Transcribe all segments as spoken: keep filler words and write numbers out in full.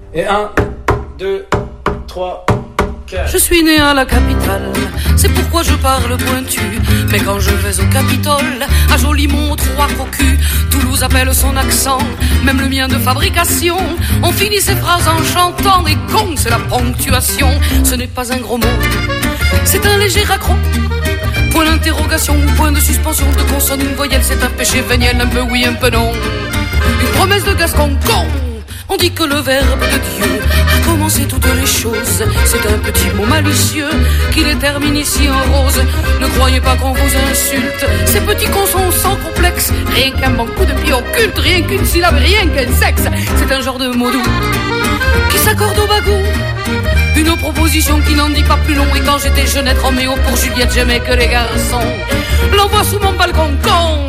Et un, deux, trois, quatre. Je suis né à la capitale, c'est pourquoi je parle pointu. Mais quand je vais au Capitole, à Jolimont, trois cocus, Toulouse appelle son accent, même le mien de fabrication. On finit ses phrases en chantant, et con, c'est la ponctuation. Ce n'est pas un gros mot, c'est un léger raccro. Point d'interrogation ou point de suspension de consonne, une voyelle, c'est un péché véniel, un peu oui, un peu non. Une promesse de Gascon, con. On dit que le verbe de Dieu a commencé toutes les choses. C'est un petit mot malicieux qui détermine ici en rose. Ne croyez pas qu'on vous insulte, ces petits cons sont sans complexe. Rien qu'un bon coup de pied occulte, rien qu'une syllabe, rien qu'un sexe. C'est un genre de mot doux qui s'accorde au bagou. Une proposition qui n'en dit pas plus long. Et quand j'étais jeunette Roméo, pour Juliette j'aimais que les garçons l'envoient sous mon balcon, con.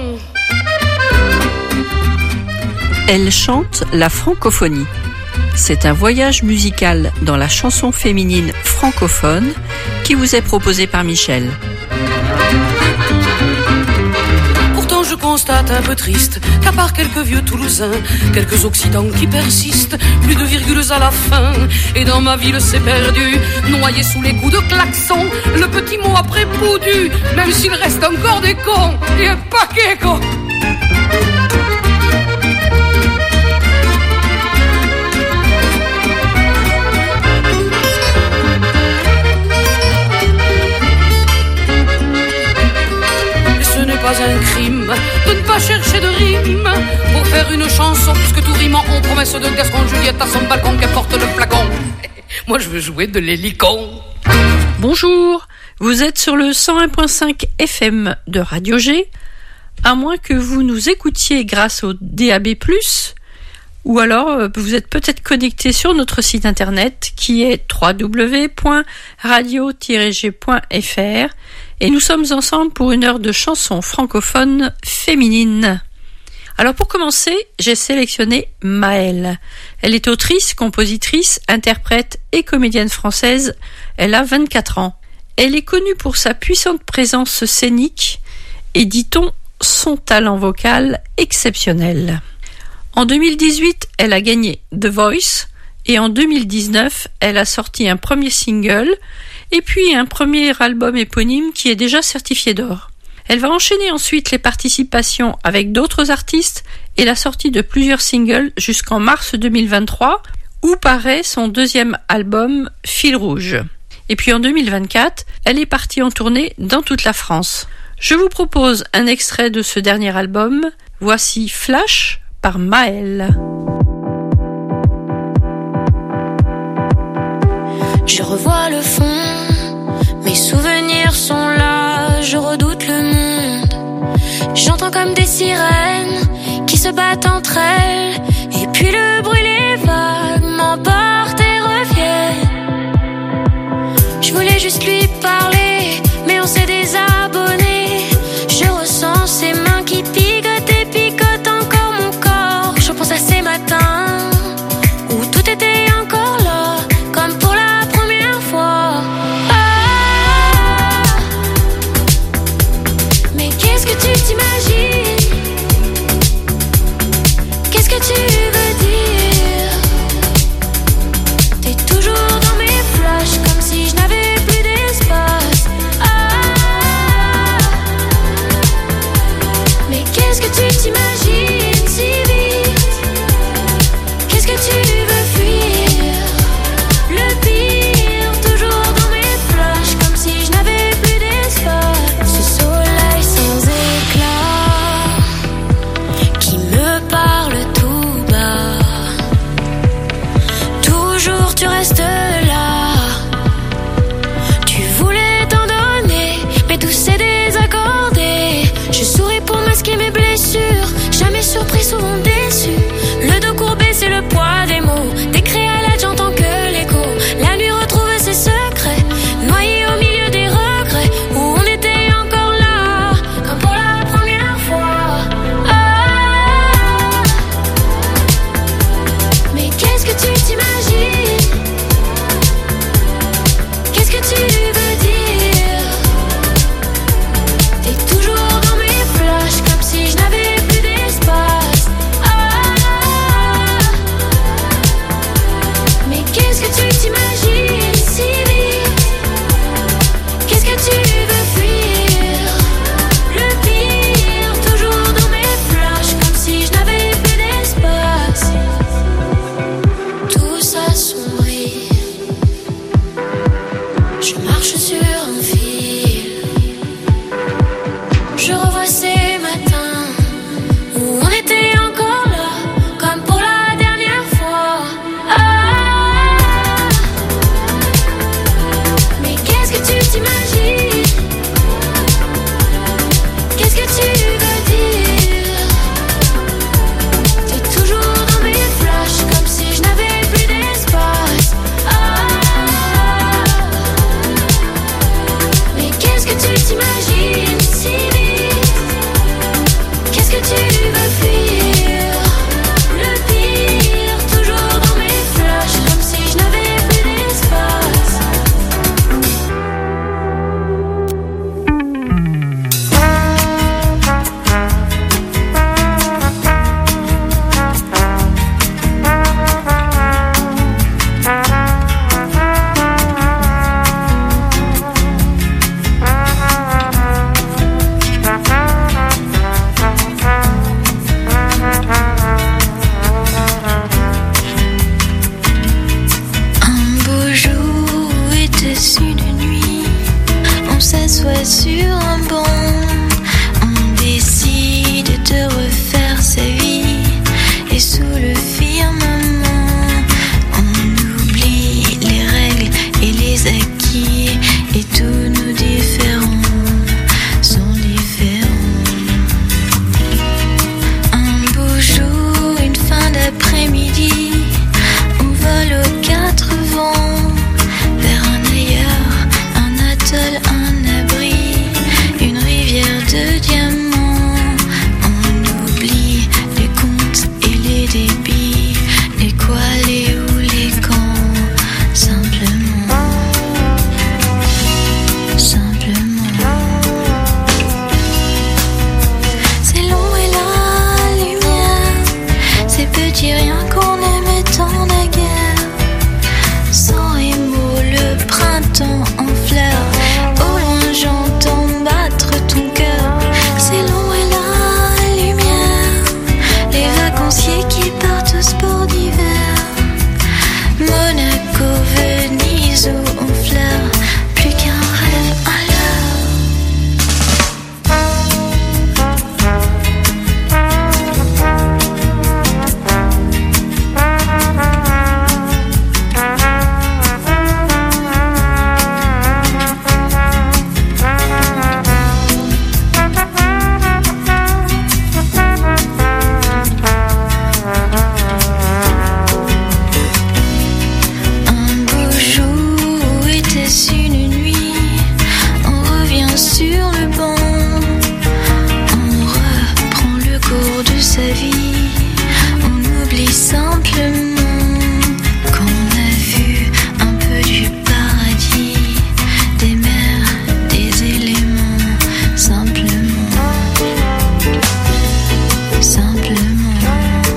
Elle chante la francophonie. C'est un voyage musical dans la chanson féminine francophone qui vous est proposé par Michel. Pourtant je constate un peu triste qu'à part quelques vieux Toulousains, quelques Occidents qui persistent, plus de virgules à la fin, et dans ma ville c'est perdu, noyé sous les coups de klaxon, le petit mot après boudu, même s'il reste encore des cons, et un paquet cons. Pas un crime de ne pas chercher de rime pour faire une chanson, puisque tout rime en promesse de Gascon Juliette à son balcon qui porte le flacon. Moi je veux jouer de l'hélicon. Bonjour, vous êtes sur le cent un virgule cinq F M de Radio G, à moins que vous nous écoutiez grâce au D A B plus, ou alors vous êtes peut-être connecté sur notre site internet qui est w w w point radio tiret g point f r. Et nous sommes ensemble pour une heure de chansons francophones féminines. Alors pour commencer, j'ai sélectionné Maëlle. Elle est autrice, compositrice, interprète et comédienne française. Elle a vingt-quatre ans. Elle est connue pour sa puissante présence scénique et, dit-on, son talent vocal exceptionnel. En deux mille dix-huit, elle a gagné The Voice et en deux mille dix-neuf, elle a sorti un premier single et puis un premier album éponyme qui est déjà certifié d'or. Elle va enchaîner ensuite les participations avec d'autres artistes et la sortie de plusieurs singles jusqu'en mars deux mille vingt-trois, où paraît son deuxième album Fil Rouge. Et puis en deux mille vingt-quatre, elle est partie en tournée dans toute la France. Je vous propose un extrait de ce dernier album. Voici Flash par Maëlle. Je revois le fond, mes souvenirs sont là, je redoute le monde. J'entends comme des sirènes qui se battent entre elles, et puis le bruit, les vagues m'emportent et reviennent. Je voulais juste lui parler, mais on s'est désabonné. Je ressens ses mains qui picotent et picotent encore mon corps. Je pense à ces matins où tout était encore là, comme pour la fois. Ah, mais qu'est-ce que tu t'imagines? Qu'est-ce que tu veux dire? T'es toujours dans mes flashs, comme si je n'avais plus d'espoir. s'assoit sur un banc. On décide de refaire sa vie. Et sous le firmament, on oublie les règles et les acquis. Et tous nos différents sont différents. Un beau jour, une fin d'après-midi, on vole aux quatre vents, vers un ailleurs, un atoll, un abri, une rivière de diamants. On oublie les comptes et les débits, les quoi, les où, les quand, simplement, simplement. C'est long et la lumière, ces petits riens qu'on aimait tant naguère. Sans et mots, le printemps en fleurs. Au loin j'entends battre ton cœur. C'est long et la lumière, les vacanciers qui partent au sport d'hiver. Monaco, Venise ou Honfleur, plus qu'un rêve à l'heure. Un beau jour, était-ce une nuit? On revient sur le banc, on reprend le cours de sa vie. On oublie simplement qu'on a vu un peu du paradis, des mers, des éléments, simplement, simplement.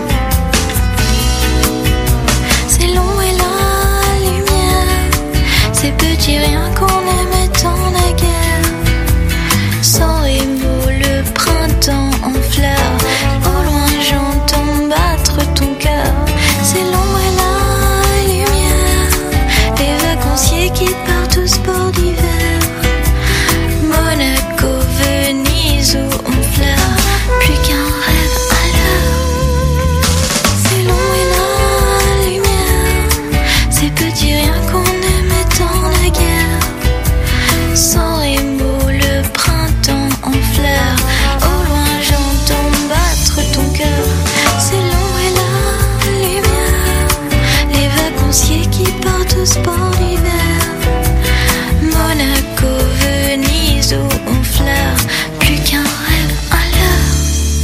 C'est long et la lumière, ces petits riens qu'on aimait tant naguère. Sans et mots, le printemps en fleurs. Au loin j'entends battre ton cœur. C'est long et la lumière, les vacanciers qui partent au sport d'hiver. Monaco, Venise ou Honfleur, plus qu'un rêve à l'heure. C'est long et la lumière, ces petits riens qu'on aimait tant naguère. Sans et mots, le printemps en fleurs. Au loin j'entends battre ton cœur. C'est long et la lumière, les vacanciers qui partent au sport d'hiver. Monaco, Venise ou Honfleur, plus qu'un rêve à l'heure.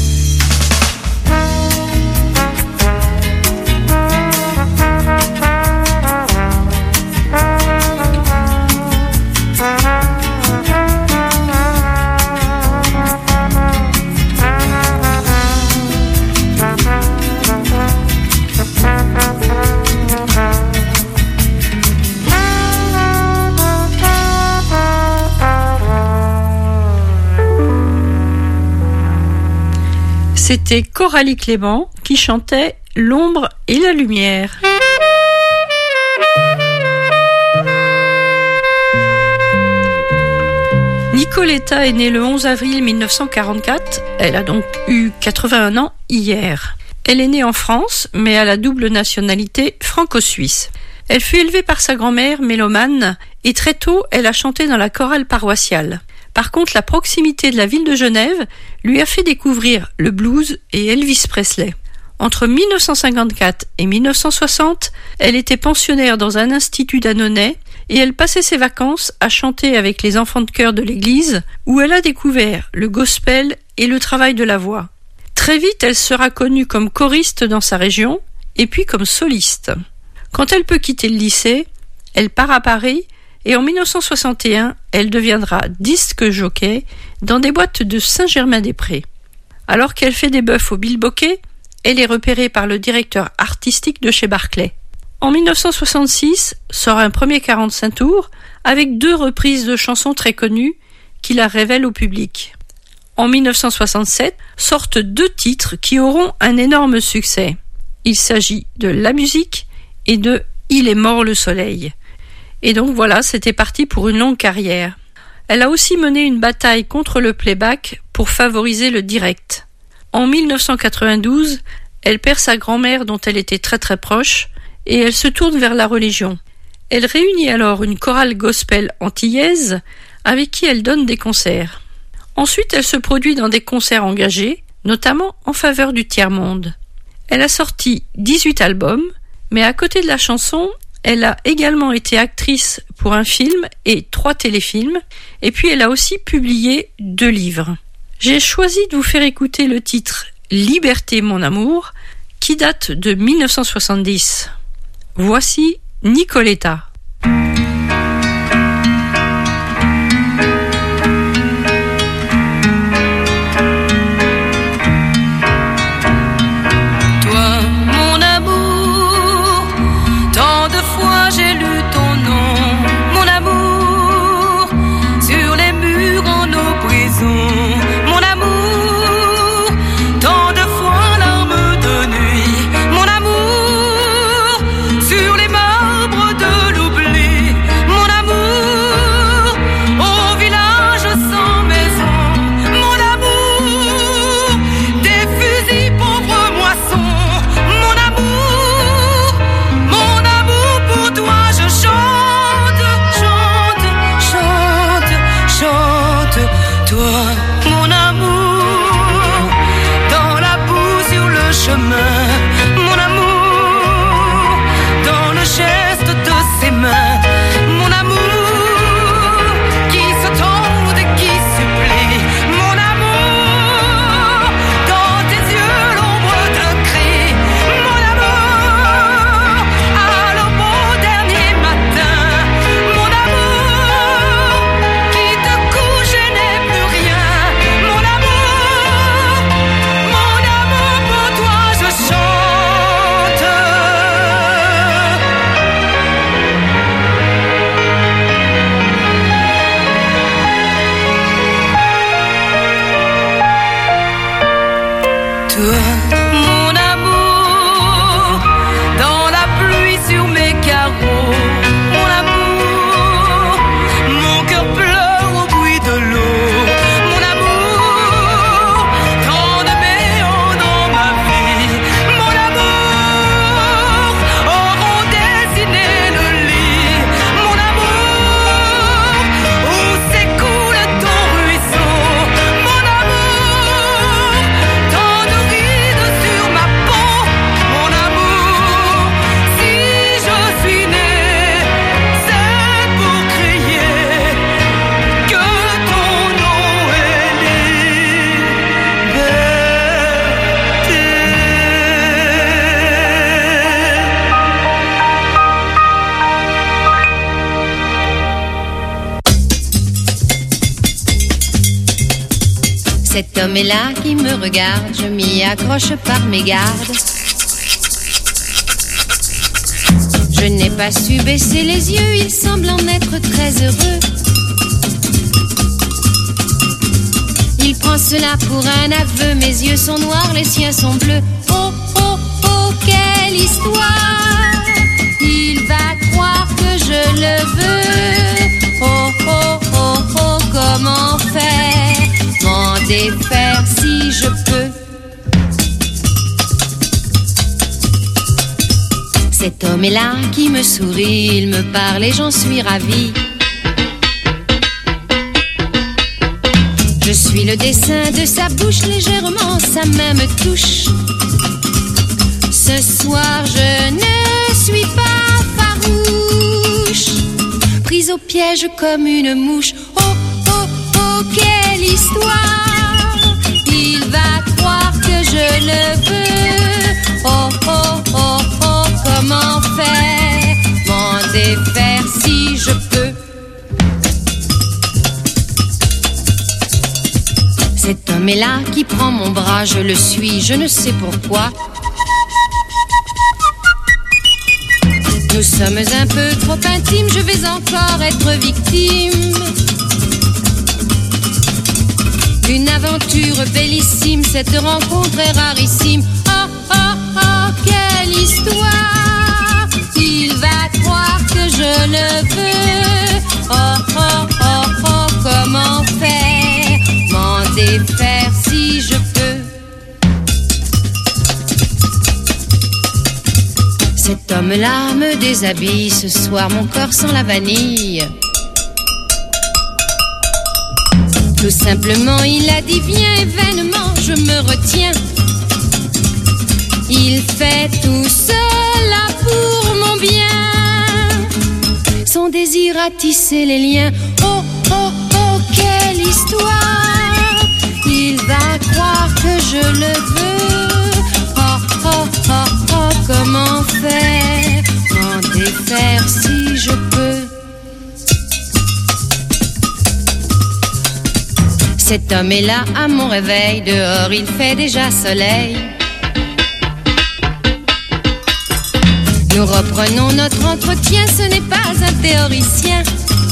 C'était Coralie Clément qui chantait L'ombre et la lumière. Nicoletta est née le onze avril mille neuf cent quarante-quatre. Elle a donc eu quatre-vingt-un ans hier. Elle est née en France, mais à la double nationalité franco-suisse. Elle fut élevée par sa grand-mère, mélomane, et très tôt, elle a chanté dans la chorale paroissiale. Par contre, la proximité de la ville de Genève lui a fait découvrir le blues et Elvis Presley. Entre mille neuf cent cinquante-quatre et mille neuf cent soixante, elle était pensionnaire dans un institut d'Annonay et elle passait ses vacances à chanter avec les enfants de chœur de l'église où elle a découvert le gospel et le travail de la voix. Très vite, elle sera connue comme choriste dans sa région et puis comme soliste. Quand elle peut quitter le lycée, elle part à Paris et en mille neuf cent soixante et un, elle deviendra disque jockey dans des boîtes de Saint-Germain-des-Prés. Alors qu'elle fait des bœufs au bilboquet, elle est repérée par le directeur artistique de chez Barclay. En mille neuf cent soixante-six, sort un premier quarante-cinq tours avec deux reprises de chansons très connues qui la révèlent au public. En mille neuf cent soixante-sept, sortent deux titres qui auront un énorme succès. Il s'agit de La musique et de Il est mort le soleil. Et donc voilà, c'était parti pour une longue carrière. Elle a aussi mené une bataille contre le playback pour favoriser le direct. En dix-neuf cent quatre-vingt-douze, elle perd sa grand-mère dont elle était très très proche et elle se tourne vers la religion. Elle réunit alors une chorale gospel antillaise avec qui elle donne des concerts. Ensuite, elle se produit dans des concerts engagés, notamment en faveur du tiers-monde. Elle a sorti dix-huit albums, mais à côté de la chanson, elle a également été actrice pour un film et trois téléfilms, et puis elle a aussi publié deux livres. J'ai choisi de vous faire écouter le titre « Liberté, mon amour » qui date de dix-neuf cent soixante-dix. Voici Nicoletta. Cet homme est là qui me regarde, je m'y accroche par mes gardes. Je n'ai pas su baisser les yeux, il semble en être très heureux. Il prend cela pour un aveu, mes yeux sont noirs, les siens sont bleus. Oh, oh, oh, quelle histoire! Il va croire que je le veux. Oh, oh, oh, oh, comment faire? M'en défaire si je peux. Cet homme est là qui me sourit, il me parle et j'en suis ravie. Je suis le dessin de sa bouche, légèrement sa main me touche. Ce soir je ne suis pas farouche, prise au piège comme une mouche. Oh, oh, oh, quelle histoire! Il va croire que je le veux. Oh, oh, oh, oh, comment faire? M'en défaire si je peux. Cet homme est là qui prend mon bras, je le suis, je ne sais pourquoi. Nous sommes un peu trop intimes, je vais encore être victime d'une aventure bellissime, cette rencontre est rarissime. Oh, oh, oh, quelle histoire! Il va croire que je le veux. Oh, oh, oh, oh, comme Cet homme-là me déshabille ce soir, mon corps sent la vanille. Tout simplement, il a dit viens et vainement, je me retiens. Il fait tout cela pour mon bien. Son désir a tissé les liens. Oh, oh, oh, quelle histoire! Il va croire que je le veux. Oh, oh, oh, oh, comment faire? M'en défaire si je peux. Cet homme est là à mon réveil. Dehors il fait déjà soleil. Nous reprenons notre entretien, ce n'est pas un théoricien.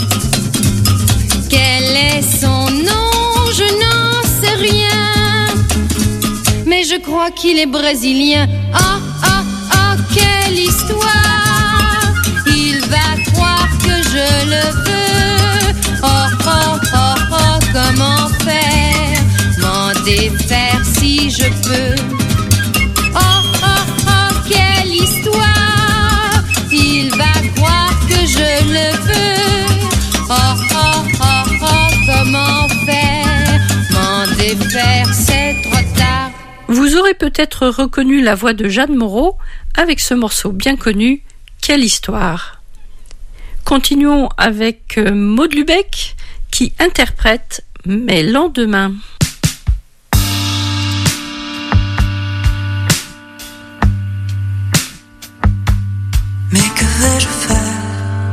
Quel est son nom? Je n'en sais rien. Mais je crois qu'il est brésilien. Oh, oh, oh, quelle histoire! Il va croire que je le veux. Oh, oh, oh, oh, comment faire? M'en défaire si je peux. Oh, oh, oh, quelle histoire! Il va croire que je le veux. Oh, oh, oh, oh, comment faire? M'en défaire, c'est trop tard. Vous aurez peut-être reconnu la voix de Jeanne Moreau avec ce morceau bien connu, Quelle histoire. Continuons avec Maud Lubeck qui interprète Mes lendemains. Mais que vais-je faire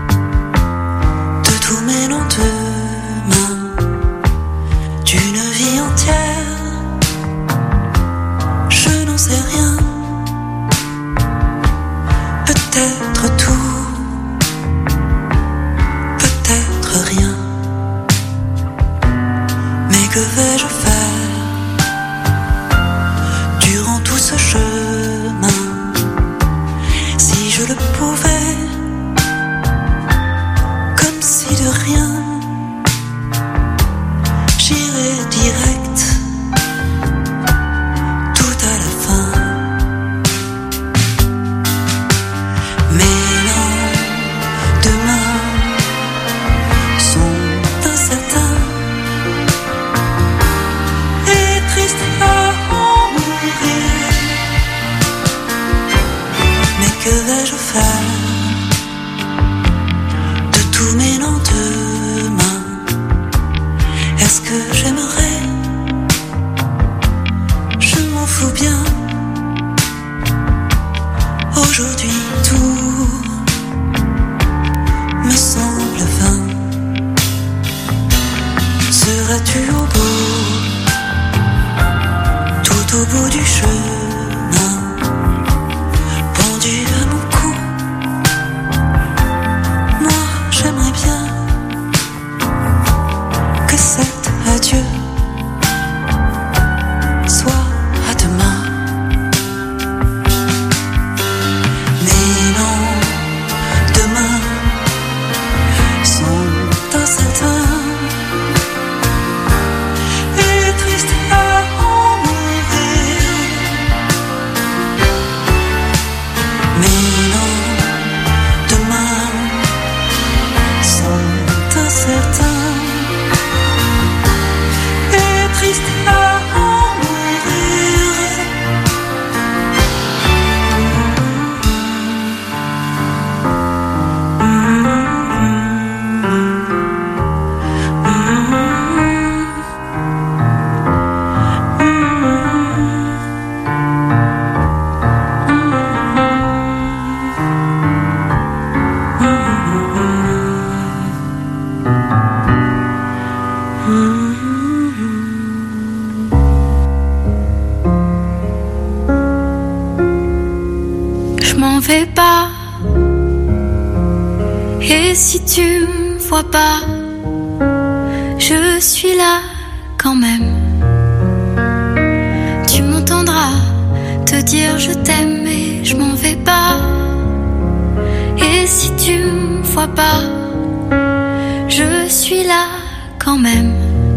de tous mes lendemains, d'une vie entière? Je n'en sais rien. Peut-être tout, peut-être rien. Mais que vais-je faire durant tout ce chemin? Si je le pouvais, comme si de rien, j'irais direct, tout à la fin. Mes lendemains sont incertains et tristes à en mourir. Mais que vais-je faire de tous mes lendemains? Est-ce que j'aimerais? Je m'en fous bien. Aujourd'hui tout me semble vain. Seras-tu au bout, tout au bout du chemin, pendu à mon cou? Moi j'aimerais bien que cet adieu soit à demain. Mes lendemains sont incertains et tristes à en mourir. Mes lendemains sont incertains et tristes à en mourir. Je m'en vais pas. Et si tu me vois pas, je suis là quand même. Tu m'entendras te dire je t'aime et je m'en vais pas. Et si tu me vois pas, je suis là quand même.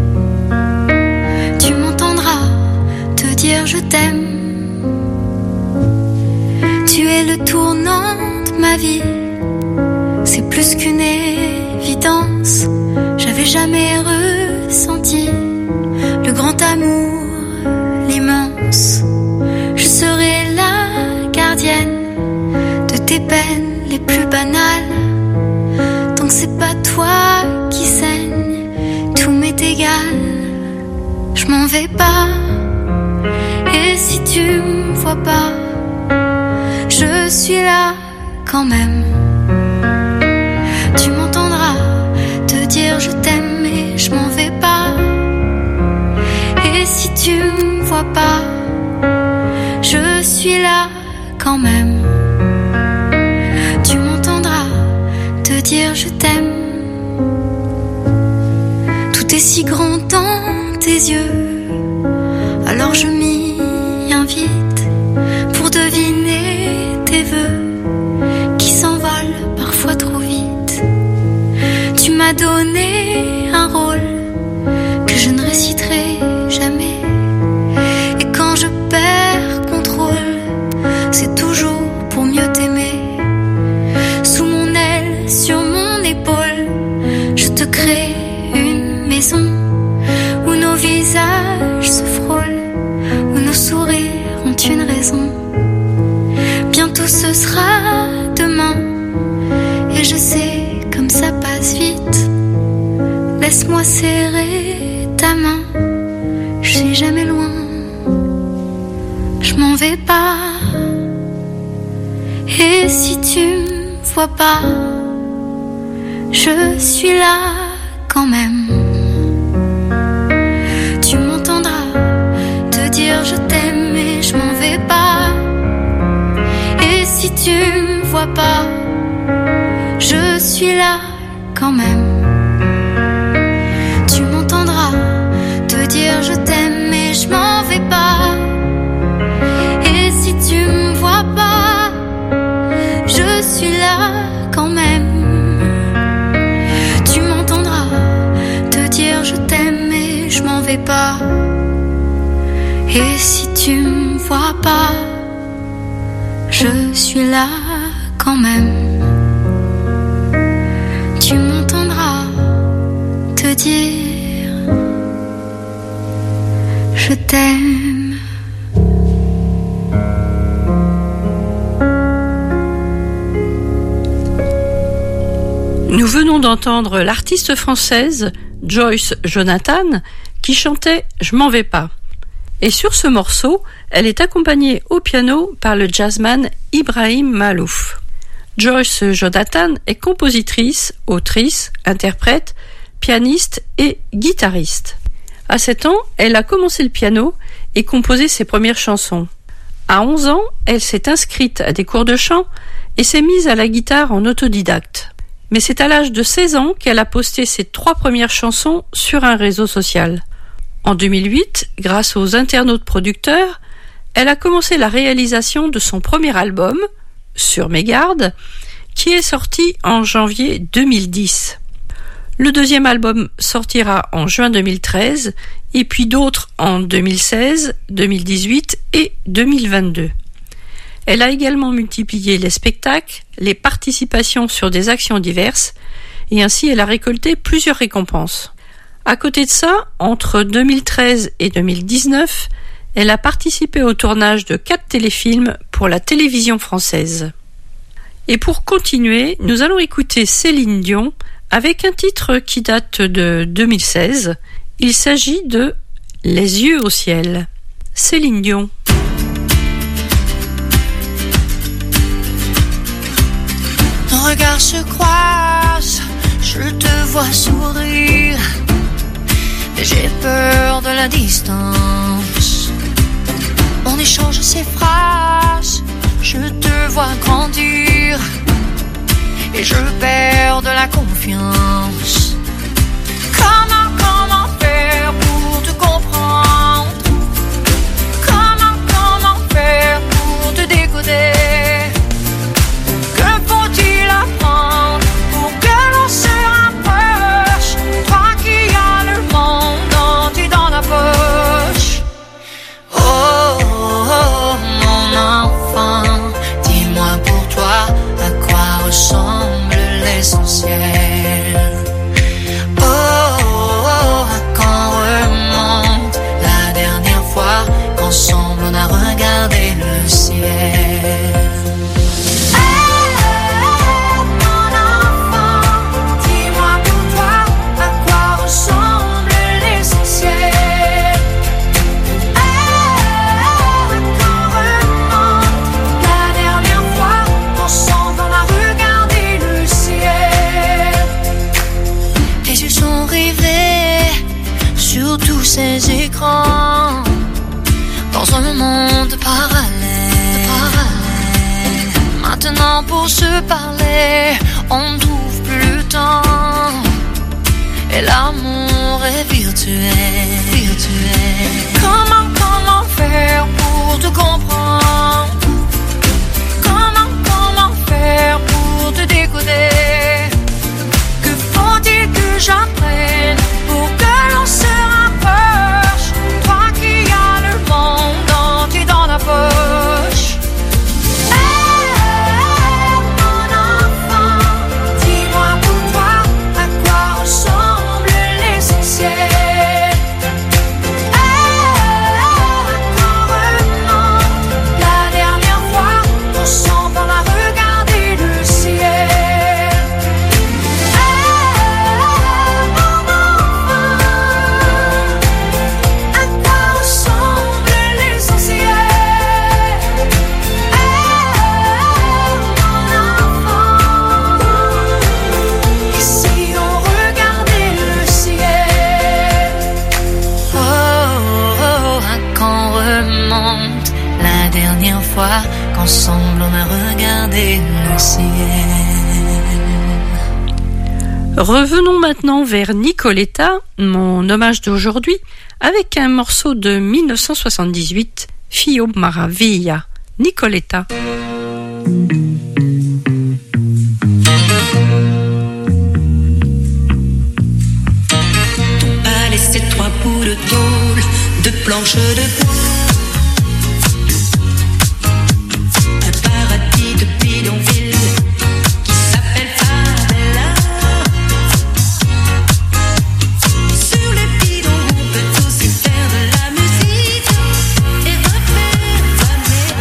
Tu m'entendras te dire je t'aime. Tu es le tournant de ma vie, c'est plus qu'une évidence. J'avais jamais ressenti le grand amour, l'immense. Je serai la gardienne de tes peines les plus banales. Tant que c'est pas toi qui saigne, tout m'est égal. Je m'en vais pas, et si tu me vois pas, je suis là quand même. Tu m'entendras te dire je t'aime et je m'en vais pas. Et si tu me vois pas, je suis là quand même. Tu m'entendras te dire je t'aime. Tout est si grand dans tes yeux, alors je m'y invite pour deviner tes vœux qui s'envolent parfois trop vite. Tu m'as donné un rôle que je ne réciterai jamais, et quand je perds contrôle, c'est toujours pour mieux t'aimer. Sous mon aile, sur mon épaule, je te crée une maison où nos visages se frôlent, où nos sourires ont une raison. Bientôt ce sera demain, et je sais comme ça passe vite. Laisse-moi serrer ta main, je suis jamais loin, je m'en vais pas. Et si tu me vois pas, je suis là quand même. Tu m'entendras te dire je t'aime et je m'en vais pas. Et si tu me vois pas, je suis là quand même. Tu m'entendras te dire je t'aime et je m'en vais pas. Et si tu me vois pas, je suis là quand même. Tu m'entendras te dire je t'aime et je m'en vais pas. Et si tu me vois pas, je suis là quand même. Tu m'entendras te dire je t'aime. Nous venons d'entendre l'artiste française Joyce Jonathan qui chantait « Je m'en vais pas ». Et sur ce morceau, elle est accompagnée au piano par le jazzman Ibrahim Malouf. Joyce Jonathan est compositrice, autrice, interprète, pianiste et guitariste. À sept ans, elle a commencé le piano et composé ses premières chansons. À onze ans, elle s'est inscrite à des cours de chant et s'est mise à la guitare en autodidacte. Mais c'est à l'âge de seize ans qu'elle a posté ses trois premières chansons sur un réseau social. En deux mille huit, grâce aux internautes producteurs, elle a commencé la réalisation de son premier album, Sur mes gardes, qui est sorti en janvier deux mille dix. Le deuxième album sortira en juin deux mille treize, et puis d'autres en deux mille seize, deux mille dix-huit et deux mille vingt-deux. Elle a également multiplié les spectacles, les participations sur des actions diverses, et ainsi elle a récolté plusieurs récompenses. À côté de ça, entre deux mille treize et deux mille dix-neuf, elle a participé au tournage de quatre téléfilms pour la télévision française. Et pour continuer, nous allons écouter Céline Dion avec un titre qui date de deux mille seize. Il s'agit de « Les yeux au ciel ». Céline Dion. Nos regards se croisent, je te vois sourire, mais j'ai peur de la distance. On échange ces phrases, je te vois grandir, et je perds de la confiance. Comment, comment faire pour te comprendre? Comment, comment faire pour te décoder? Que faut-il apprendre pour que l'on se rapproche? Toi qui as le monde entier dans la poche. Oh, oh, oh mon enfant, dis-moi l'essentiel. Oh, oh, oh, quand remonte la dernière fois qu'ensemble on a regardé le ciel. Ces écrans dans un monde parallèle, parallèle. Maintenant pour se parler on ne trouve plus le temps et l'amour est virtuel, virtuel. Comment, comment faire pour te comprendre? Comment, comment faire pour te décoder? Que faut-il que j'apprenne pour que l'on se toi qui as le monde entier dans la poche. Hey, mon enfant, dis-moi pour toi à quoi ressemble l'essentiel. Hey, quand remonte la dernière fois ensemble on a regardé le ciel. Fois qu'ensemble on a regardé le ciel. Revenons maintenant vers Nicoletta, mon hommage d'aujourd'hui, avec un morceau de mille neuf cent soixante-dix-huit, Fio Maravilla. Nicoletta. Ton palais c'est trois bouts de tôle, deux planches de bois. Bidonville qui s'appelle Favela. Sur le bidon on peut aussi faire de la musique et refaire jamais.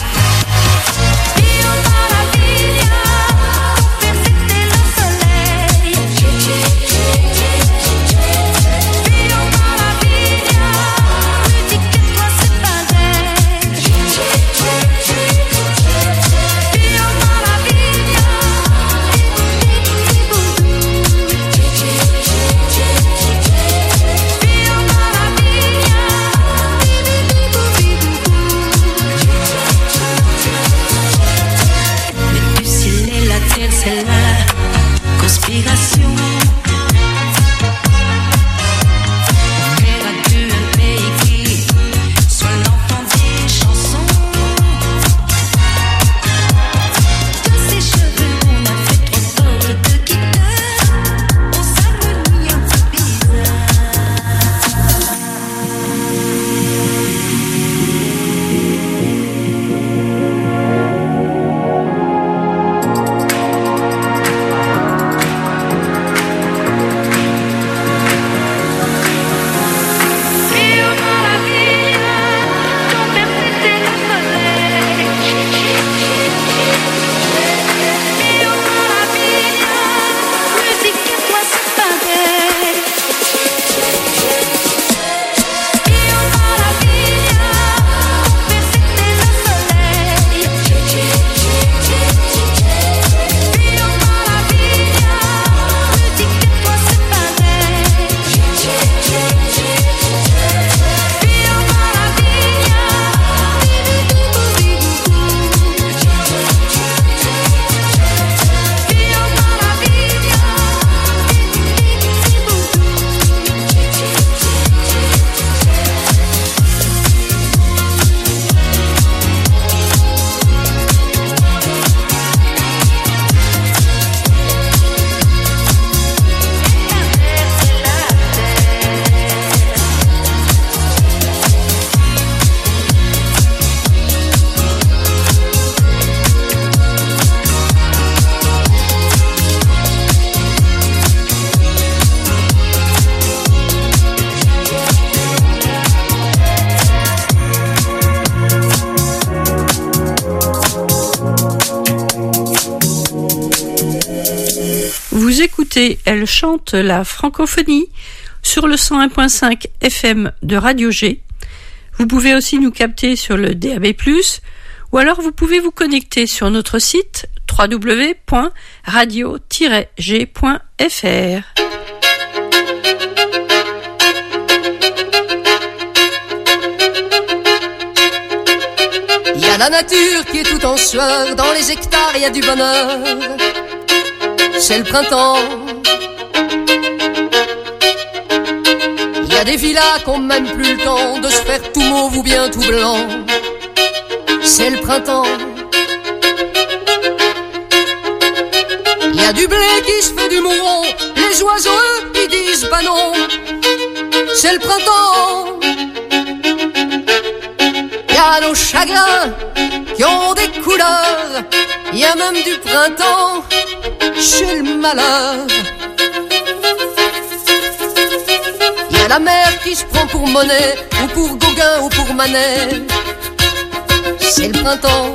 Io Maravilla, faire c'était le soleil. Io Maravilla, plus dit que toi écoutez Elle chante la francophonie sur le cent un virgule cinq F M de Radio G. Vous pouvez aussi nous capter sur le D A B plus, ou alors vous pouvez vous connecter sur notre site w w w point radio tiret g point f r. Il y a la nature qui est tout en sueur, dans les hectares il y a du bonheur, c'est le printemps. Il y a des villas qui ont même plus le temps de se faire tout mauve ou bien tout blanc, c'est le printemps. Il y a du blé qui se fait du mouron, les oiseaux eux ils disent bah non, c'est le printemps. Il y a nos chagrins qui ont des couleurs, il y a même du printemps chez le malheur. Il y a la mer qui se prend pour Monet, ou pour Gauguin ou pour Manet, c'est le printemps.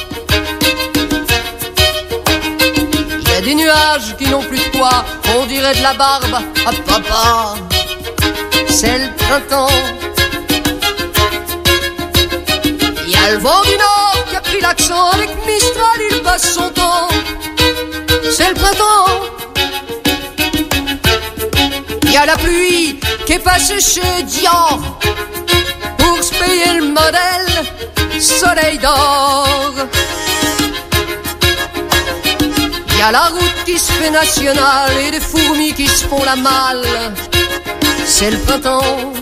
Il y a des nuages qui n'ont plus de poids, on dirait de la barbe à papa, c'est le printemps. Il y a le vent du nord qui a pris l'accent, avec Mistral il passe son temps, c'est le printemps. Il y a la pluie qui est passée chez Dior pour se payer le modèle Soleil d'or. Il y a la route qui se fait nationale et des fourmis qui se font la malle, c'est le printemps.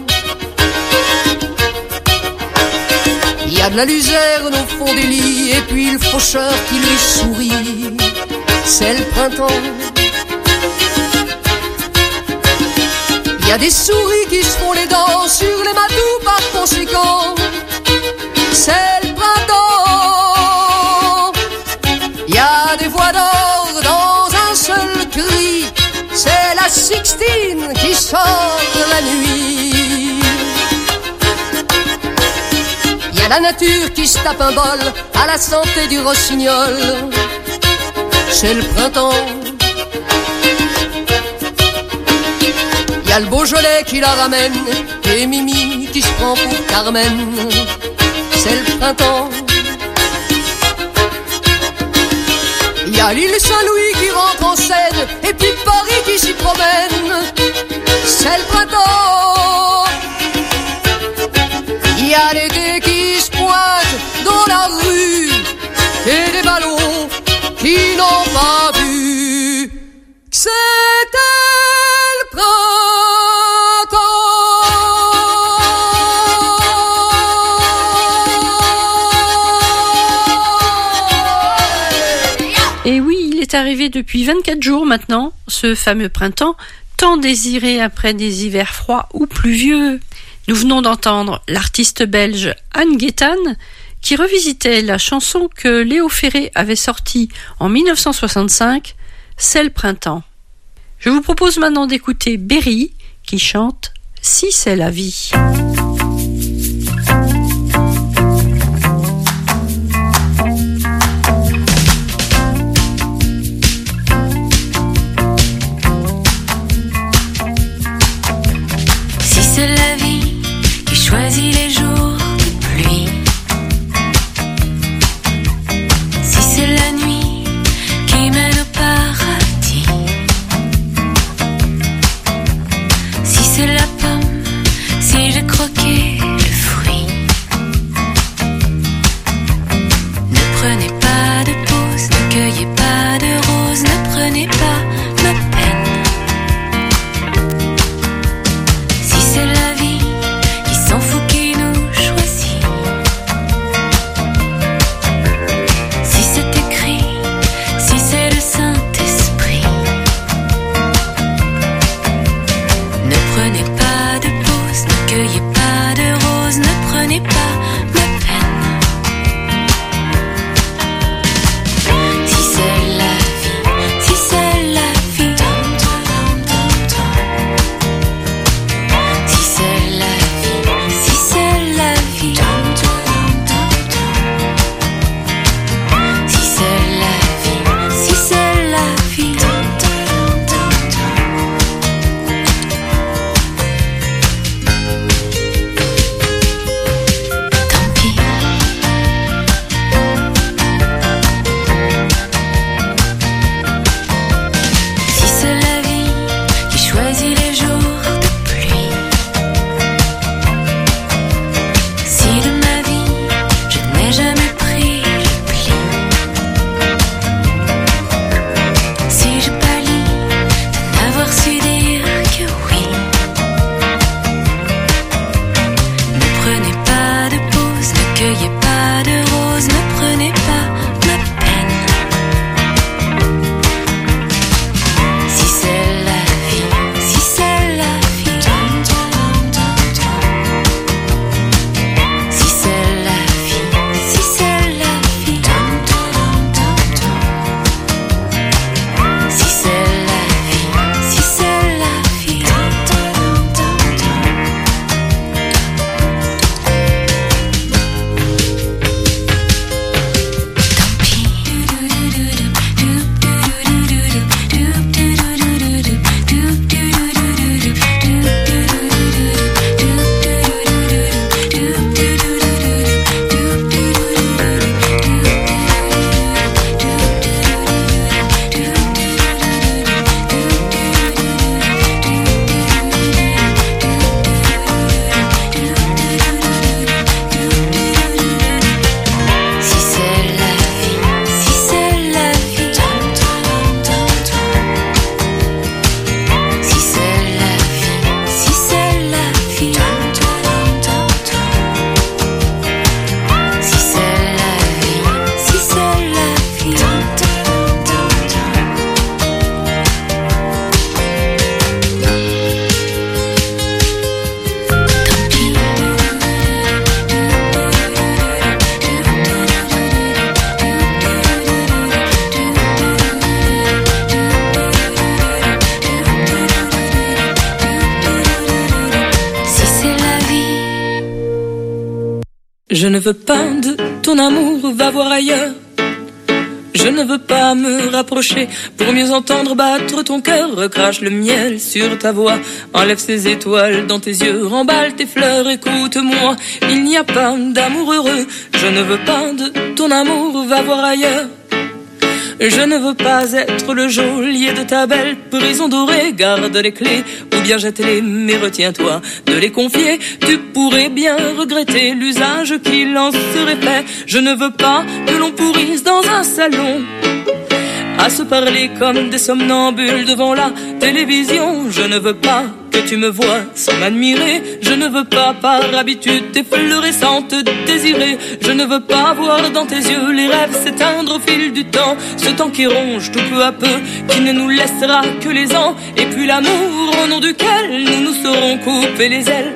Il y a de la luzerne au fond des lits et puis le faucheur qui lui sourit, c'est le printemps. Il y a des souris qui se font les dents sur les matous par conséquent, c'est le printemps. Il y a des voix d'or dans un seul cri, c'est la Sixtine qui sort de la nuit. Il y a la nature qui se tape un bol à la santé du rossignol, c'est le printemps. Il y a le Beaujolais qui la ramène et Mimi qui se prend pour Carmen, c'est le printemps. Il y a l'île Saint-Louis qui rentre en scène et puis Paris qui s'y promène, c'est le printemps. Il y a l'été qui se pointe dans la rue et des ballons qui n'ont pas vu que c'était le printemps. Et oui, il est arrivé depuis vingt-quatre jours maintenant, ce fameux printemps, tant désiré après des hivers froids ou pluvieux. Nous venons d'entendre l'artiste belge Anne Guettan qui revisitait la chanson que Léo Ferré avait sortie en mille neuf cent soixante-cinq, C'est le printemps. Je vous propose maintenant d'écouter Berry qui chante Si c'est la vie. Si c'est la vie qui choisit les jours de pluie, si c'est la nuit qui mène au paradis, si c'est la pomme, si je croquais Je ne veux pas de ton amour, va voir ailleurs. Je ne veux pas me rapprocher pour mieux entendre battre ton cœur. Recrache le miel sur ta voix, enlève ces étoiles dans tes yeux, remballe tes fleurs, écoute-moi. Il n'y a pas d'amour heureux. Je ne veux pas de ton amour, va voir ailleurs. Je ne veux pas être le geôlier de ta belle prison dorée. Garde les clés ou bien jette-les, mais retiens-toi de les confier. Tu pourrais bien regretter l'usage qu'il en serait fait. Je ne veux pas que l'on pourrisse dans un salon à se parler comme des somnambules devant la télévision. Je ne veux pas que tu me vois sans m'admirer. Je ne veux pas par habitude t'effleurer sans te désirer. Je ne veux pas voir dans tes yeux les rêves s'éteindre au fil du temps. Ce temps qui ronge tout peu à peu, qui ne nous laissera que les ans. Et puis l'amour au nom duquel nous nous serons coupés les ailes.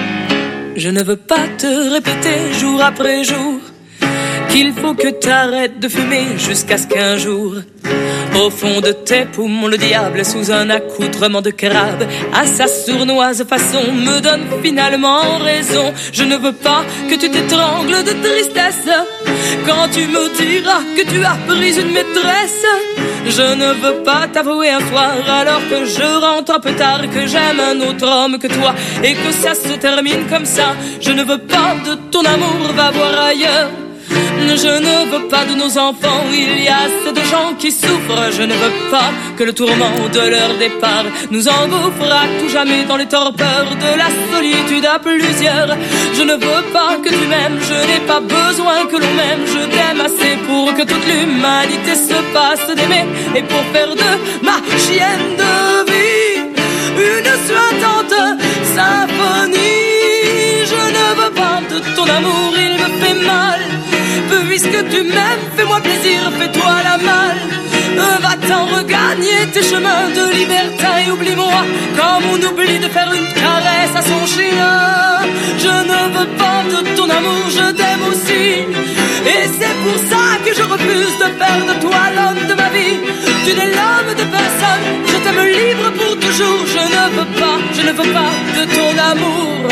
Je ne veux pas te répéter jour après jour qu'il faut que t'arrêtes de fumer jusqu'à ce qu'un jour, au fond de tes poumons, le diable sous un accoutrement de crabe, à sa sournoise façon, me donne finalement raison. Je ne veux pas que tu t'étrangles de tristesse quand tu me diras que tu as pris une maîtresse. Je ne veux pas t'avouer un soir alors que je rentre un peu tard que j'aime un autre homme que toi et que ça se termine comme ça. Je ne veux pas de ton amour, va voir ailleurs. Je ne veux pas de nos enfants, il y a assez de gens qui souffrent. Je ne veux pas que le tourment de leur départ nous engouffre à tout jamais dans les torpeurs de la solitude à plusieurs. Je ne veux pas que tu m'aimes, je n'ai pas besoin que l'on m'aime. Je t'aime assez pour que toute l'humanité se passe d'aimer. Et pour faire de ma chienne de vie une suintante symphonie. Je ne veux pas de ton amour, il me fait mal. Puisque tu m'aimes, fais-moi plaisir, fais-toi la malle. Va-t'en regagner tes chemins de liberté et oublie-moi comme on oublie de faire une caresse à son chien. Je ne veux pas de ton amour, je t'aime aussi. Et c'est pour ça que je refuse de faire de toi l'homme de ma vie. Tu n'es l'homme de personne, je t'aime libre pour toujours. Je ne veux pas, je ne veux pas de ton amour.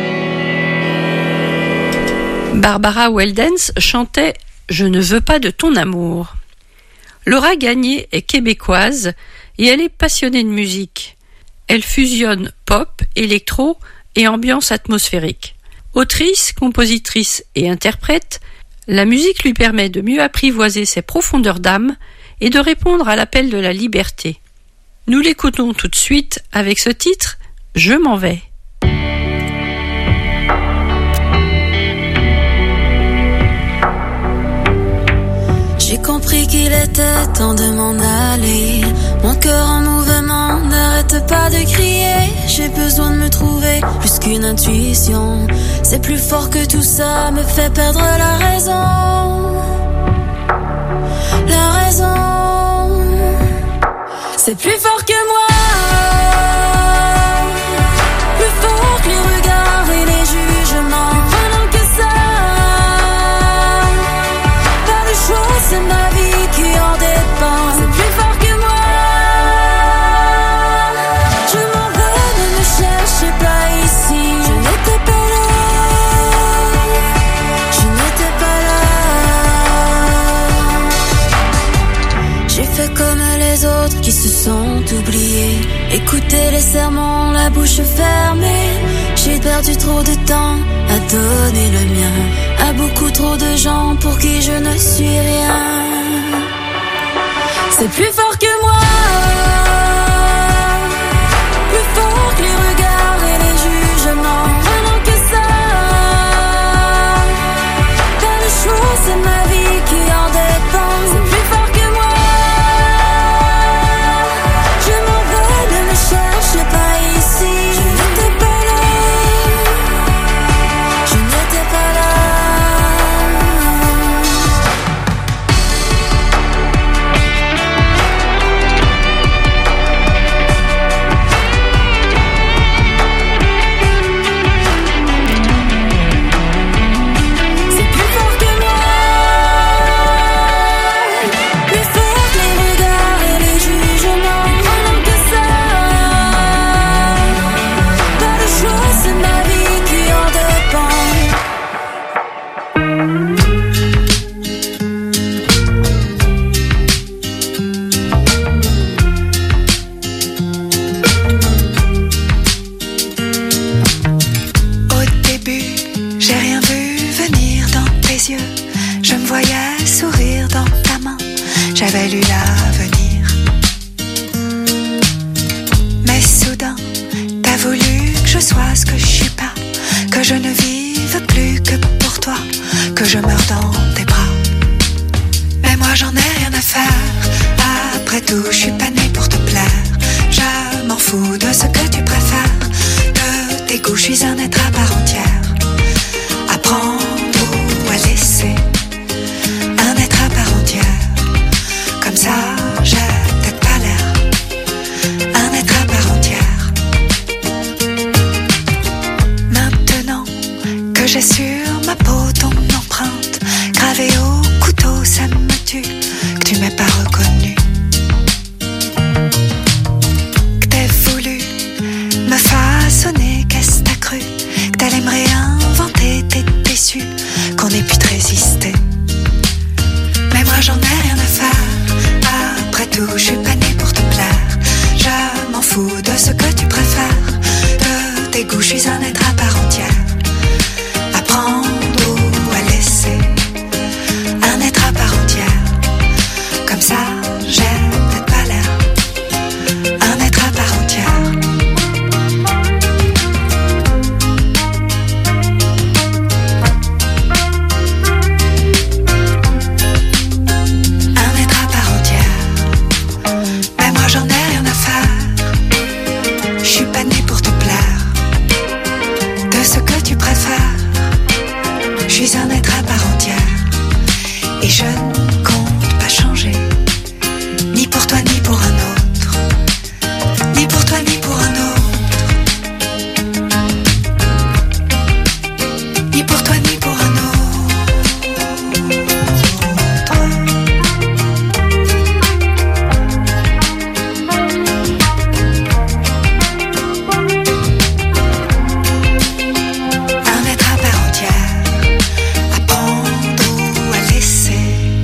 Barbara Weldens chantait « Je ne veux pas de ton amour ». Laura Gagné est québécoise et elle est passionnée de musique. Elle fusionne pop, électro et ambiance atmosphérique. Autrice, compositrice et interprète, la musique lui permet de mieux apprivoiser ses profondeurs d'âme et de répondre à l'appel de la liberté. Nous l'écoutons tout de suite avec ce titre « Je m'en vais ». J'ai compris qu'il était temps de m'en aller. Mon cœur en mouvement n'arrête pas de crier. J'ai besoin de me trouver plus qu'une intuition. C'est plus fort que tout ça, me fait perdre la raison. La raison, c'est plus fort que moi. Plus fort que les regards et les jugements. Pendant que ça, pas le choix, c'est ma vie qui en dépend. C'est plus fort que moi. Je m'en vais, ne me cherchez pas ici. Je n'étais pas là. Je n'étais pas là. J'ai fait comme les autres qui se sont oubliés. Écouter les sermons, la bouche fermée. J'ai perdu trop de temps à donner le mien à beaucoup trop de gens pour qui je ne suis rien. C'est plus fort que moi. Plus fort que les regards et les jugements. Pendant que ça, pas le choix, c'est ma vie qui en dépend. C'est plus fort que moi. Je m'en vais, ne me cherchez pas ici. Je n'étais pas là. Je n'étais pas là. pas venir. Mais soudain, t'as voulu que je sois ce que je suis pas, que je ne vive plus que pour toi, que je meure dans tes bras. Mais moi j'en ai rien à faire, après tout je suis pas née pour te plaire. Je m'en fous de ce que tu préfères, de tes goûts, je suis un être à part entière. À prendre ou à laisser, un être à part entière. Comme ça j'ai peut-être pas l'air, un être à part entière. Maintenant que j'ai sur ma peau ton empreinte, gravée au couteau, ça me tue que tu m'aies pas reconnu. Que t'aies voulu me façonner, qu'est-ce que t'as cru? Que t'allais me réinventer, t'es déçu qu'on ait pu te résister. Mais moi j'en ai rien à faire, après tout je suis pas née pour te plaire. Je m'en fous de ce que tu préfères, de tes goûts, je suis un être à part entière. À prendre ou à laisser, un être à part entière. Comme ça j'ai peut-être pas l'air, un être à part entière. Un être à part entière. Mais moi j'en ai rien à faire, je suis pas née pour te plaire. De ce que tu préfères, je suis un être à part entière. Et je ne compte pas changer, ni pour toi ni pour un autre, ni pour toi ni pour un autre, ni pour toi ni pour un autre. Un être à part entière, à prendre ou à laisser.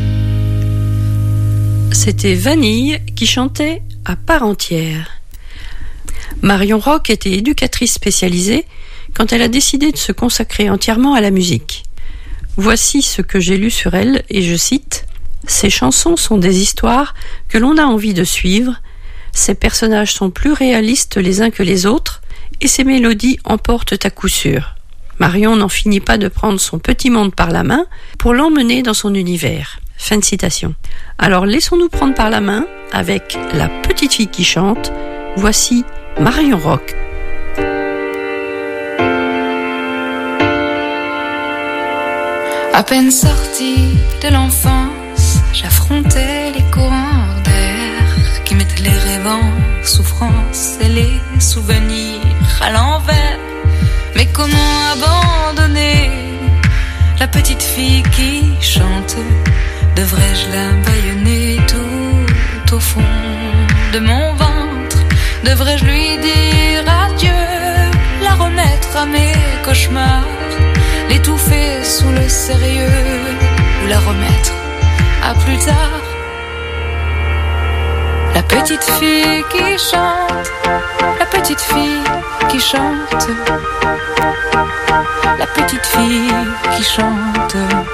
C'était Vanille qui chantait à part entière. Marion Rock était éducatrice spécialisée quand elle a décidé de se consacrer entièrement à la musique. Voici ce que j'ai lu sur elle, et je cite: « Ces chansons sont des histoires que l'on a envie de suivre, ces personnages sont plus réalistes les uns que les autres, et ces mélodies emportent à coup sûr. » Marion n'en finit pas de prendre son petit monde par la main pour l'emmener dans son univers. Fin de citation. Alors laissons-nous prendre par la main avec La petite fille qui chante. Voici Marion Rock. À peine sortie de l'enfance, j'affrontais les courants d'air qui mettaient les rêves en souffrance et les souvenirs à l'envers. Mais comment abandonner la petite fille qui chante? Devrais-je la bâillonner tout au fond de mon ventre? Devrais-je lui dire adieu, la remettre à mes cauchemars, l'étouffer sous le sérieux ou la remettre à plus tard? La petite fille qui chante, la petite fille qui chante, la petite fille qui chante.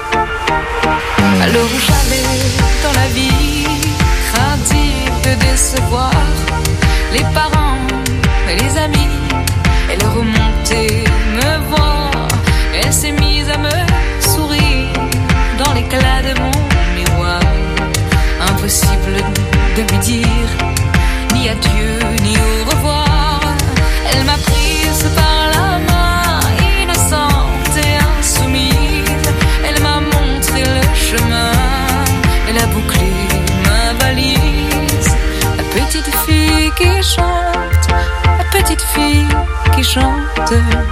À l'heure où j'allais dans la vie, craintive de décevoir les parents et les amis, elle est remontée me voir, elle s'est mise à me sourire dans l'éclat de mon miroir. Impossible de lui dire ni adieu ni au revoir. Elle m'a prise par la main, innocente et insoumise. Elle m'a montré le chemin, elle a bouclé ma valise. La petite fille qui chante, la petite fille qui chante,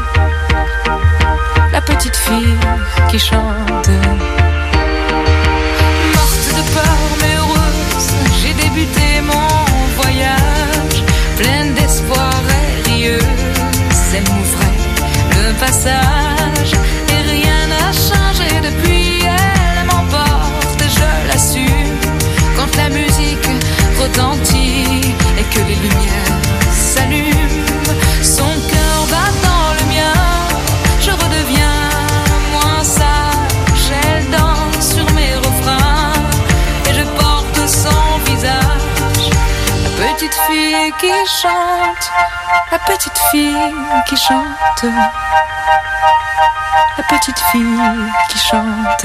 la petite fille qui chante. Morte de peur mais heureuse, j'ai débuté mon voyage, pleine d'espoir et rieuse. Elle m'ouvrait le passage et rien n'a changé depuis. Elle m'emporte et je l'assume quand la musique retentit et que les lumières s'allument. Son cœur bat dans le mien, je redeviens moins sage. Elle danse sur mes refrains et je porte son visage. fille qui chante, la petite fille qui chante, la petite fille qui chante.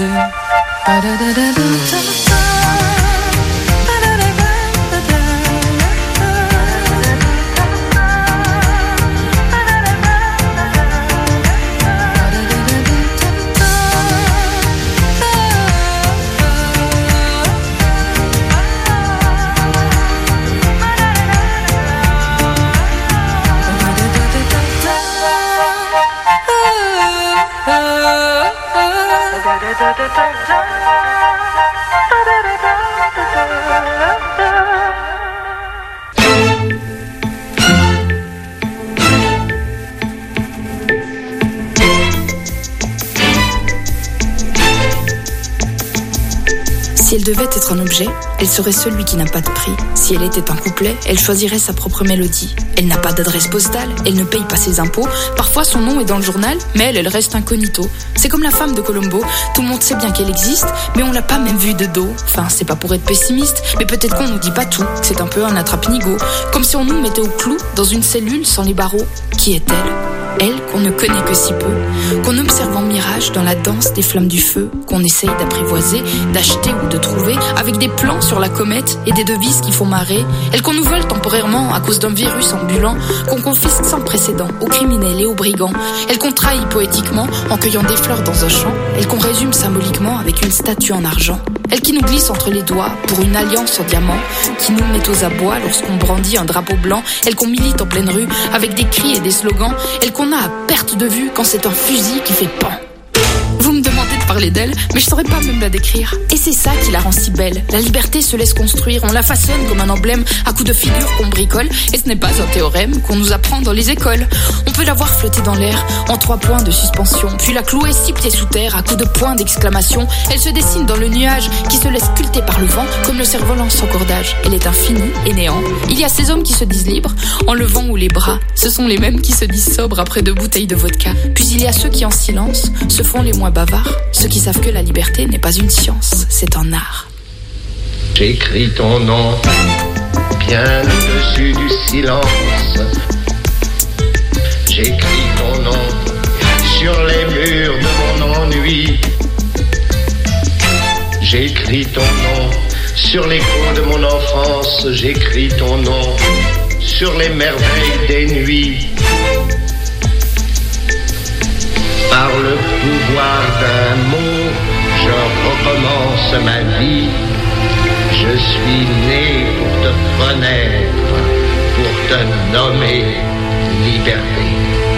Si elle devait être un objet, elle serait celui qui n'a pas de prix. Si elle était un couplet, elle choisirait sa propre mélodie. Elle n'a pas d'adresse postale, elle ne paye pas ses impôts. Parfois son nom est dans le journal, mais elle, elle reste incognito. C'est comme la femme de Colombo, tout le monde sait bien qu'elle existe, mais on l'a pas même vue de dos. Enfin, c'est pas pour être pessimiste, mais peut-être qu'on nous dit pas tout, que c'est un peu un attrape-nigo. Comme si on nous mettait au clou, dans une cellule sans les barreaux. Qui est-elle ? Elle qu'on ne connaît que si peu, qu'on observe en mirage dans la danse des flammes du feu, qu'on essaye d'apprivoiser, d'acheter ou de trouver, avec des plans sur la comète et des devises qui font marrer. Elle qu'on nous vole temporairement à cause d'un virus ambulant, qu'on confisque sans précédent aux criminels et aux brigands. Elle qu'on trahit poétiquement en cueillant des fleurs dans un champ. Elle qu'on résume symboliquement avec une statue en argent. Elle qui nous glisse entre les doigts pour une alliance en diamant, qui nous met aux abois lorsqu'on brandit un drapeau blanc. Elle qu'on milite en pleine rue avec des cris et des slogans. Elle qu'on a à perte de vue quand c'est un fusil qui fait pan. Vous me demandez de parler d'elle, mais je saurais pas même la décrire. Et c'est ça qui la rend si belle. La liberté se laisse construire, on la façonne comme un emblème à coups de figures qu'on bricole. Et ce n'est pas un théorème qu'on nous apprend dans les écoles. On peut la voir flotter dans l'air en trois points de suspension, puis la clouer six pieds sous terre à coups de points d'exclamation. Elle se dessine dans le nuage qui se laisse sculpter par le vent comme le cerf-volant sans cordage. Elle est infinie et néant. Il y a ces hommes qui se disent libres en levant ou les bras. Ce sont les mêmes qui se disent sobres après deux bouteilles de vodka. Puis il y a ceux qui en silence se font les moins bavards, ceux qui savent que la liberté n'est pas une science, c'est un art. J'écris ton nom bien au-dessus du silence. J'écris ton nom sur les murs de mon ennui. J'écris ton nom sur l'écho de mon enfance. J'écris ton nom sur les merveilles des nuits. Par le pouvoir d'un mot, je recommence ma vie. Je suis né pour te connaître, pour te nommer liberté.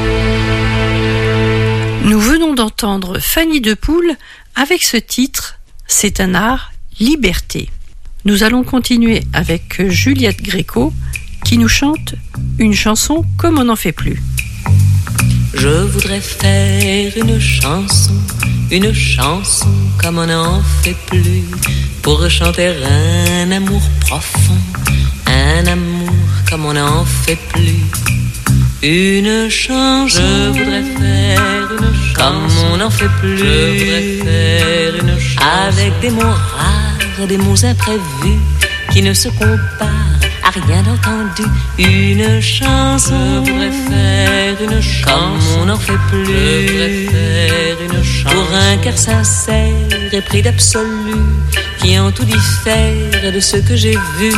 Nous venons d'entendre Fanny de Poule avec ce titre « C'est un art, liberté ». Nous allons continuer avec Juliette Gréco qui nous chante une chanson comme on n'en fait plus. Je voudrais faire une chanson, une chanson comme on n'en fait plus, pour chanter un amour profond, un amour comme on n'en fait plus. Une chanson, je voudrais faire une chanson comme on n'en fait plus, je voudrais faire une chanson avec des mots rares, des mots imprévus qui ne se comparent à rien entendu. Une chanson, je voudrais faire une chanson comme on n'en fait plus, je voudrais faire une chanson pour un cœur sincère et pris d'absolu, qui en tout diffère de ce que j'ai vu.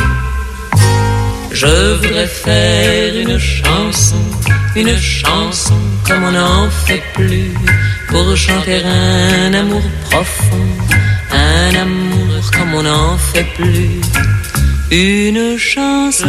Je voudrais faire une chanson, une chanson comme on n'en fait plus, pour chanter un amour profond, un amour comme on n'en fait plus. Une chanson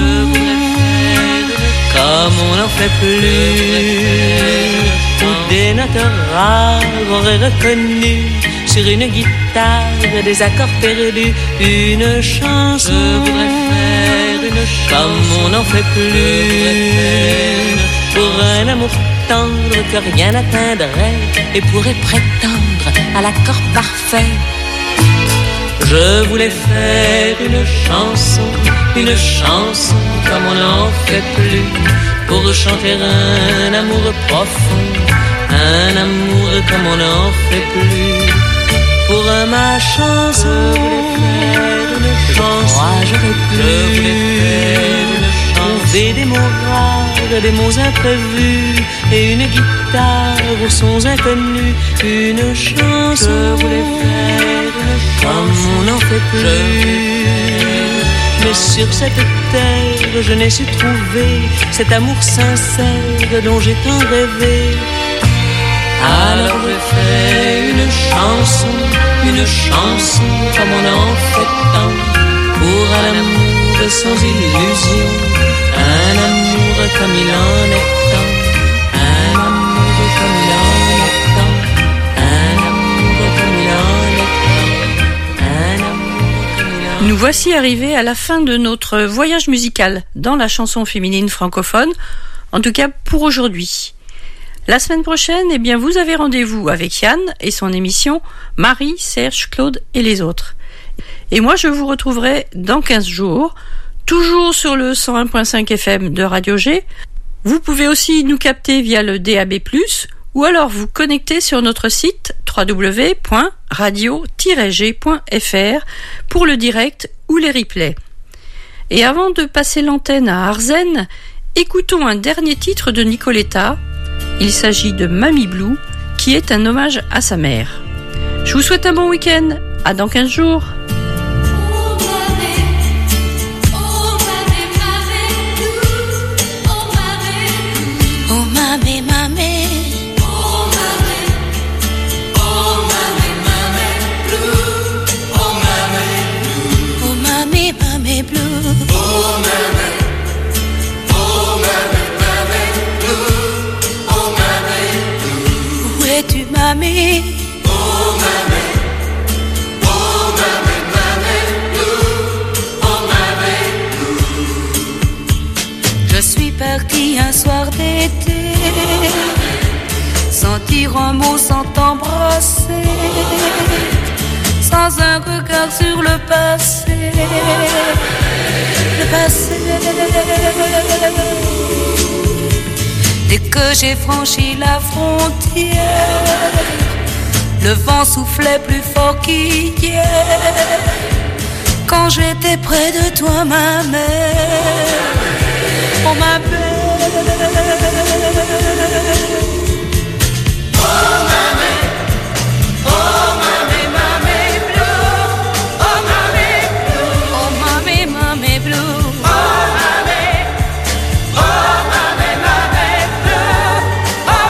comme on n'en fait plus, où des notes rares auraient reconnu sur une guitare des accords perdus. Une chanson, je voudrais faire une chanson comme on n'en fait plus, pour un amour tendre que rien n'atteindrait et pourrait prétendre à l'accord parfait. Je voulais faire une chanson, une chanson comme on n'en fait plus, pour chanter un amour profond, un amour comme on n'en fait plus. Pour ma chanson, je voulais faire une chanson, j'aurais pu trouver des mots rares, des mots imprévus et une guitare aux sons inconnus, une chanson. Je voulais faire une chanson comme on n'en fait plus. Mais sur cette terre, je n'ai su trouver cet amour sincère dont j'ai tant rêvé. Alors je fais une chanson, une chanson comme on en fait tant, pour un amour sans illusion, un amour comme il en est tant, un amour comme il en est tant, un amour comme il en est tant, un amour comme il en est tant. Nous voici arrivés à la fin de notre voyage musical dans la chanson féminine francophone, en tout cas pour aujourd'hui. La semaine prochaine, eh bien, vous avez rendez-vous avec Yann et son émission Marie, Serge, Claude et les autres. Et moi, je vous retrouverai dans quinze jours, toujours sur le cent un virgule cinq F M de Radio G. Vous pouvez aussi nous capter via le D A B plus, ou alors vous connecter sur notre site w w w point radio tiret g point f r pour le direct ou les replays. Et avant de passer l'antenne à Arzen, écoutons un dernier titre de Nicoletta. Il s'agit de Mamie Blue, qui est un hommage à sa mère. Je vous souhaite un bon week-end. À dans quinze jours. Oh mamie, mamie, oh mamie, oh mamie, mamie blue, oh mamie blue, oh mamie, mamie blue, oh mamie, oh mamie, mamie blue, oh mamie blue. Où es-tu, mamie? Oh mamie, oh mamie, mamie blue, oh mamie blue. Je suis partie un soir d'été, sans dire un mot, sans t'embrasser, sans un regard sur le passé, le passé. Dès que j'ai franchi la frontière, le vent soufflait plus fort qu'hier. Quand j'étais près de toi, ma mère, oh ma mère, oh mamie, oh mamie, mamie blue, oh mamie blue, oh mamie, mamie blue, oh mamie, oh mamie, mamie blue, oh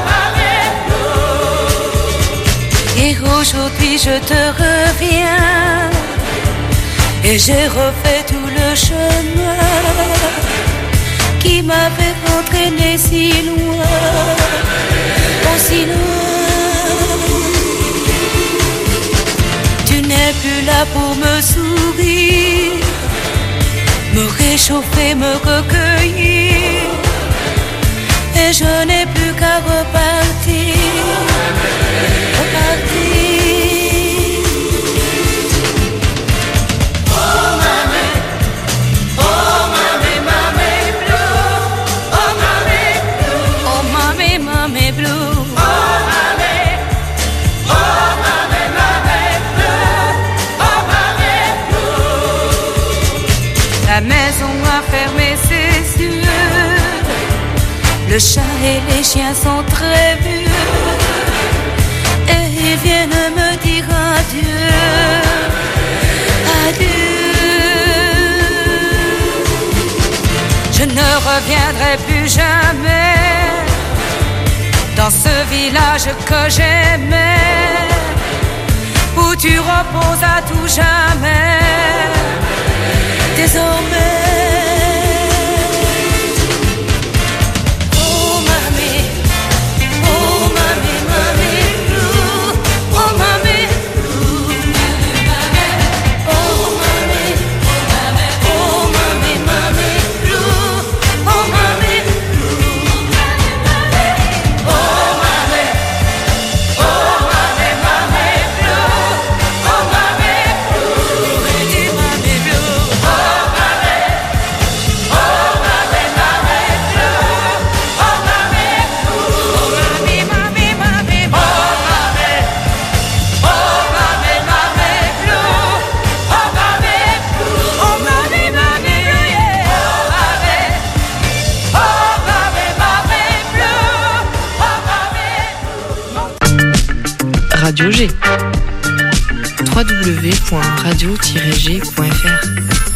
mamie blue. Et aujourd'hui je te reviens, et j'ai refait tout le chemin qui m'avait entraîné si loin, oh si loin. Tu n'es plus là pour me sourire, me réchauffer, me recueillir, et je n'ai plus qu'à repartir, repartir. Le chat et les chiens sont très vieux, et ils viennent me dire adieu, adieu. Je ne reviendrai plus jamais dans ce village que j'aimais, où tu reposes à tout jamais, désormais. Oh, Radio G. w w w point radio tiret g point f r